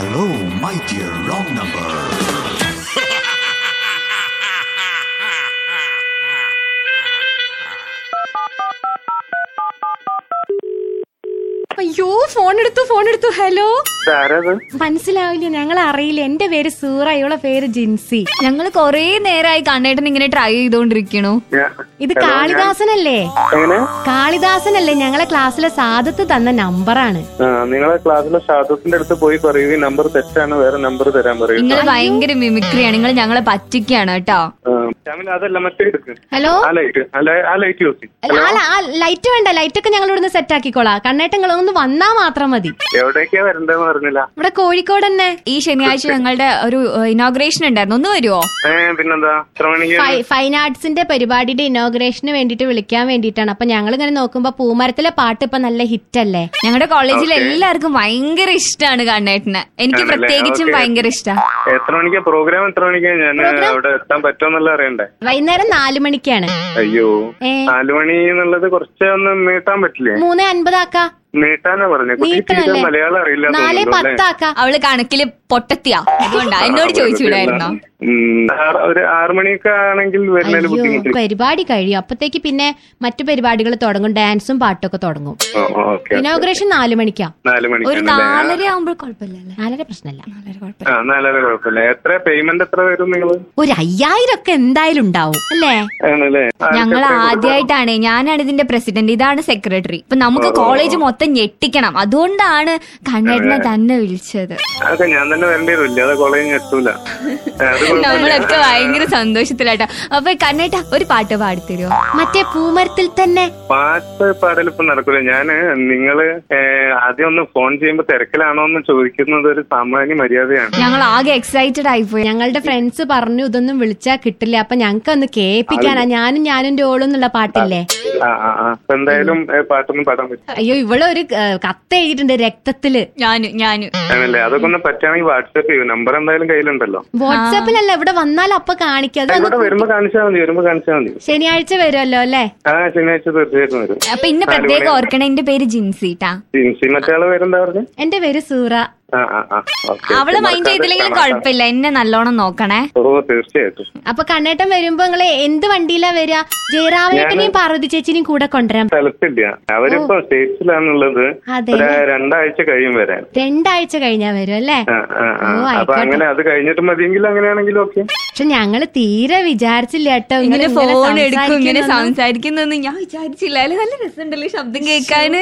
Hello, my dear wrong number. അയ്യോ, phone എടുത്തു. Hello, മനസ്സിലാവില്ല, ഞങ്ങൾ അറിയില്ല. എന്റെ പേര് സൂറ, ഇവളെ പേര് ജിൻസി. ഞങ്ങൾ കൊറേ നേരമായി കണ്ണേട്ടൻ ഇങ്ങനെ ട്രൈ ചെയ്തോണ്ടിരിക്കണു. ഇത് കാളിദാസനല്ലേ? ഞങ്ങളെ ക്ലാസ്സിലെ സാദത്ത് തന്ന നമ്പറാണ്. നിങ്ങളെ ക്ലാസ്സിലെ സാദത്തിന്റെ അടുത്ത് പോയി പറയൂ, ഈ നമ്പർ തെറ്റാണ്, വേറെ നമ്പർ തരാൻ പറയൂ. നിങ്ങൾ ഭയങ്കര മിമിക്രിയാണ്, നിങ്ങൾ ഞങ്ങളെ പറ്റിക്കാണ് കേട്ടോ. അതല്ല, മറ്റേ എടുക്ക്. ഹലോ, ലൈറ്റ് വേണ്ട, ലൈറ്റ് ഒക്കെ ഞങ്ങൾ ഇവിടുന്ന് സെറ്റ് ആക്കിക്കോളാം. കണ്ണേട്ടങ്ങൾ ഒന്ന് വന്നാ മാത്രം മതി. എവിടേക്കാ വരണ്ടെന്ന് പറഞ്ഞില്ല. ഇവിടെ കോഴിക്കോട് തന്നെ. ഈ ശനിയാഴ്ച ഞങ്ങളുടെ ഒരു ഇനോഗ്രേഷൻ ഉണ്ടായിരുന്നു, ഒന്ന് വരുവോ? പിന്നെന്താ, ഫൈൻ ആർട്സിന്റെ പരിപാടിയുടെ ഇനോഗ്രേഷന് വേണ്ടിട്ട് വിളിക്കാൻ വേണ്ടിട്ടാണ്. അപ്പൊ ഞങ്ങൾ ഇങ്ങനെ നോക്കുമ്പോ പൂമരത്തിലെ പാട്ട് ഇപ്പൊ നല്ല ഹിറ്റ് അല്ലേ? ഞങ്ങളുടെ കോളേജിൽ എല്ലാവർക്കും ഭയങ്കര ഇഷ്ടമാണ് കണ്ണേട്ടന്. എനിക്ക് പ്രത്യേകിച്ചും ഭയങ്കര ഇഷ്ടമാണ്. എത്ര മണിക്കാ പ്രോഗ്രാം? എത്ര മണിക്കാ ഞാൻ അവിടെ എത്താൻ പറ്റുമെന്നുള്ള അറിയണ്ടേ? വൈകുന്നേരം 4 മണിക്കാണ്. അയ്യോ, 4 മണി എന്നുള്ളത് കുറച്ച് ഒന്ന് നീട്ടാൻ പറ്റില്ലേ? 3:50 ആക്കാം. നീട്ടാനാ പറഞ്ഞു. മലയാളം അറിയില്ല. 4:10 ആക്കാം. അവള് കണക്കില് പൊട്ടത്തിയാ, അതുകൊണ്ടാ എന്നോട് ചോദിച്ചുവിടായിരുന്നോ? ഒരു 6 മണിയൊക്കെ ആണെങ്കിൽ വരുന്നതിൽ ബുദ്ധിമുട്ട്. പരിപാടി കഴിയും, അപ്പത്തേക്ക് പിന്നെ മറ്റു പരിപാടികൾ തുടങ്ങും, ഡാൻസും പാട്ടൊക്കെ തുടങ്ങും. ഇനോഗ്രേഷൻ 4 മണിക്കാ. ഒരു 4:30 ആവുമ്പോൾ കുഴപ്പമില്ല. 4:30 പ്രശ്നമല്ല. 4:30 കുഴപ്പമില്ല. എത്ര പേയ്മെന്റ് എത്ര വരും നിങ്ങള്? ഒരു 5000 ഒക്കെ എന്തായാലും ഉണ്ടാവും അല്ലേ? ഞങ്ങൾ ആദ്യമായിട്ടാണ്, ഞാനാണ് ഇതിന്റെ പ്രസിഡന്റ്, ഇതാണ് സെക്രട്ടറി. ഇപ്പൊ നമുക്ക് കോളേജ് മൊത്തം ഞെട്ടിക്കണം, അതുകൊണ്ടാണ് കണ്ണേട്ടനെ തന്നെ വിളിച്ചത്. അതൊക്കെ ഞാൻ തന്നെ വരേണ്ടി വരില്ല, അത് കോളേജ് ഞെട്ടൂല. നമ്മളൊക്കെ ഭയങ്കര സന്തോഷത്തിലാട്ടോ. അപ്പൊ കണ്ണേട്ട ഒരു പാട്ട് പാടിത്തരുമോ? മറ്റേ പൂമരത്തിൽ തന്നെ. പാട്ട് പാടലിപ്പോ നടക്കൂല. ഞാന് നിങ്ങള് ആദ്യം ഒന്ന് ഫോൺ ചെയ്യുമ്പോ തിരക്കിലാണോ എന്ന് ചോദിക്കുന്നത് ഒരു സാമാന്യ മര്യാദയാണ്. ഞങ്ങൾ ആകെ എക്സൈറ്റഡ് ആയിപ്പോയി. ഞങ്ങളുടെ ഫ്രണ്ട്സ് പറഞ്ഞു ഇതൊന്നും വിളിച്ചാ കിട്ടില്ല, അപ്പൊ ഞങ്ങൾക്ക് ഒന്ന് കേൾപ്പിക്കാനാ. ഞാനും ഓളും എന്നുള്ള പാട്ടില്ലേ? എന്തായാലും പാട്ടൊന്നും പാടാൻ പറ്റും. അയ്യോ, ഇവിടെ ഒരു കത്ത് എഴുതിയിട്ടുണ്ട് രക്തത്തില്. ഞാനും ആണല്ലേ? അതൊക്കെ ഒന്ന് പറ്റുകയാണെങ്കിൽ വാട്സാപ്പ് ചെയ്യും. നമ്പർ എന്തായാലും കയ്യിലുണ്ടല്ലോ. വാട്സാപ്പിലല്ല, ഇവിടെ വന്നാൽ അപ്പൊ കാണിക്കാം. വരുമ്പോ കാണിച്ചാൽ മതി. ശനിയാഴ്ച വരുമല്ലോ അല്ലേ? ശനിയാഴ്ച തീർച്ചയായിട്ടും വരും. അപ്പൊ ഇന്ന് പ്രത്യേകം ഓർക്കണം, എന്റെ പേര് ജിൻസിട്ടാ. ജിൻസി. മറ്റേ പേരെന്താ പറഞ്ഞ? എന്റെ പേര് സൂറ. അവള് മൈൻഡ് ചെയ്തില്ലെങ്കിലും കുഴപ്പമില്ല, എന്നെ നല്ലോണം നോക്കണേ. ഓ, തീർച്ചയായിട്ടും. അപ്പൊ കണ്ണേട്ടൻ വരുമ്പോ നിങ്ങള് എന്ത് വണ്ടിയിലാ വരിക? ജയറാമേട്ടനെയും പാർവതി ചേച്ചിനെയും കൂടെ കൊണ്ടുവരാൻ സ്ഥലത്തില്ല, അവരിപ്പോ സ്റ്റേറ്റ്സിലാണുള്ളത്. 2 ആഴ്ച കഴിയും വരാൻ. 2 ആഴ്ച കഴിഞ്ഞാ വരും അല്ലേ? അപ്പൊ അങ്ങനെ അത് കഴിഞ്ഞിട്ട് മതിയെങ്കിൽ അങ്ങനെയാണെങ്കിലും ഓക്കെ. പക്ഷെ ഞങ്ങള് തീരെ വിചാരിച്ചില്ല കേട്ടോ, ഇങ്ങനെ ഫോൺ എടുക്കും, ഇങ്ങനെ സംസാരിക്കുന്നൊന്നും ഞാൻ വിചാരിച്ചില്ല. നല്ല രസമുണ്ടല്ലോ ശബ്ദം കേൾക്കാന്.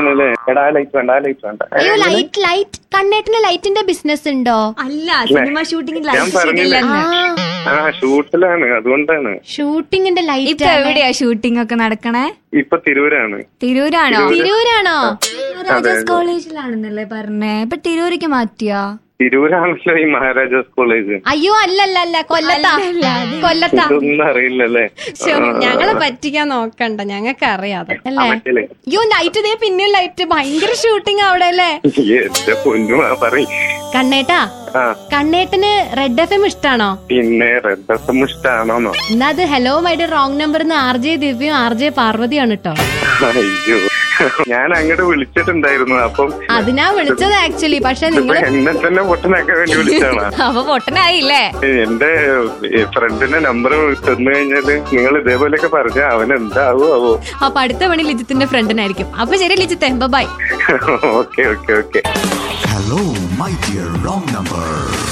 അയ്യോ, ലൈറ്റ് കണ്ണേട്ടന് ലൈറ്റിന്റെ ബിസിനസ് ഉണ്ടോ? അല്ല, സിനിമ ഷൂട്ടിംഗ് ഷൂട്ടിലാണ്, അതുകൊണ്ടാണ്. ഷൂട്ടിങ്ങിന്റെ ലൈറ്റ്. ഇപ്പൊ എവിടെയാ ഷൂട്ടിംഗ് ഒക്കെ നടക്കണേ? ഇപ്പൊ തിരൂരാണോ? രാജാസ് കോളേജിലാണെന്നല്ലേ പറഞ്ഞേ? ഇപ്പൊ തിരൂരിക്ക് മാറ്റിയാ? തിരൂരാണല്ലോ ഈ മഹാരാജാസ് കോളേജ്. അയ്യോ, അല്ല, കൊല്ലത്താ. ഒന്നും അറിയില്ലല്ലേ? ഞങ്ങളെ പറ്റിക്കാൻ നോക്കണ്ട, ഞങ്ങൾക്ക് അറിയാതെ അല്ലേ? അയ്യോ, ലൈറ്റ് ദേ, പിന്നെ ലൈറ്റ്. ഭയങ്കര ഷൂട്ടിംഗ് അവിടെ അല്ലേ? കണ്ണേട്ടാ, കണ്ണേട്ടന് റെഡ് FM ഇഷ്ടാണോ? പിന്നെ റെഡ് FM ഇഷ്ടാണോന്നോ? എന്നാ അത് hello my dear wrong number RJ ദിവ്യം RJ പാർവതിയാണ് കേട്ടോ. അയ്യോ, ഞാൻ അങ്ങോട്ട് വിളിച്ചിട്ടുണ്ടായിരുന്നു. അപ്പം അതിനാ വിളിച്ചത് ആക്ച്വലി. പക്ഷെ നിങ്ങൾ എന്നെ തന്നെ പൊട്ടനാക്കാൻ വേണ്ടി വിളിച്ചാണ്. അപ്പൊ പൊട്ടനായില്ലേ? എന്റെ ഫ്രണ്ടിന്റെ നമ്പർ തന്നു കഴിഞ്ഞാല് നിങ്ങൾ ഇതേപോലെയൊക്കെ പറഞ്ഞ അവൻ എന്താവോ? അപ്പൊ അടുത്ത പണി ലിജിത്തിന്റെ ഫ്രണ്ടിനായിരിക്കും. അപ്പൊ ശരി ലിജിത്തെ, bye. Okay. Hello, my dear wrong number.